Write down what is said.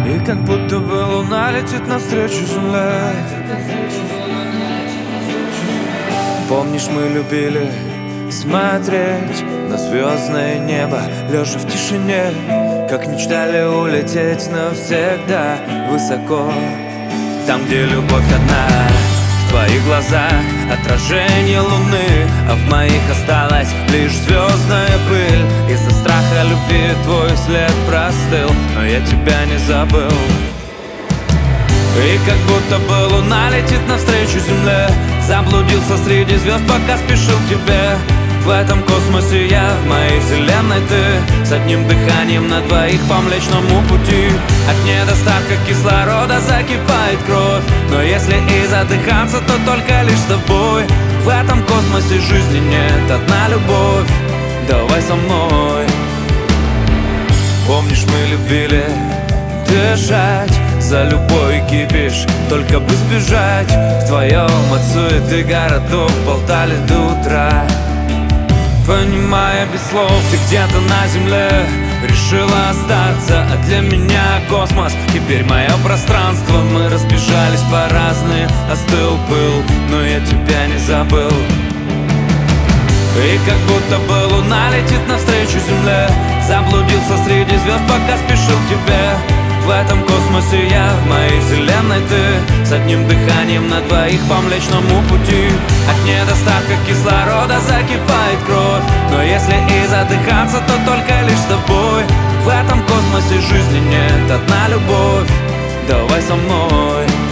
И как будто бы луна летит навстречу земле. Помнишь, мы любили смотреть на звездное небо, лежа в тишине, как мечтали улететь навсегда высоко. Там, где любовь одна, в твоих глазах отражение луны, а в моих осталась лишь звездная пыль. Из-за страха любви твой след простыл, но я тебя не забыл. И как будто бы луна летит навстречу земле, заблудился среди звезд, пока спешил к тебе. В этом космосе я, в моей вселенной ты, с одним дыханием на двоих по Млечному пути. От недостатка кислорода закипает кровь, но если и задыхаться, то только лишь с тобой. В этом космосе жизни нет, одна любовь, давай со мной. Помнишь, мы любили дышать, за любой кипиш, только бы сбежать. В твоем от суеты городов болтали до утра. Понимая без слов, ты где-то на земле решила остаться, а для меня космос теперь мое пространство. Мы разбежались по разные, остыл пыл, но я тебя не забыл. И как будто бы луна летит навстречу земле, заблудился среди звезд, пока спешил к тебе. В этом космосе я, в моей вселенной ты, с одним дыханием на двоих по Млечному пути. От недостатка кислорода закипает кровь, но если и задыхаться, то только лишь с тобой. В этом космосе жизни нет, одна любовь, давай со мной.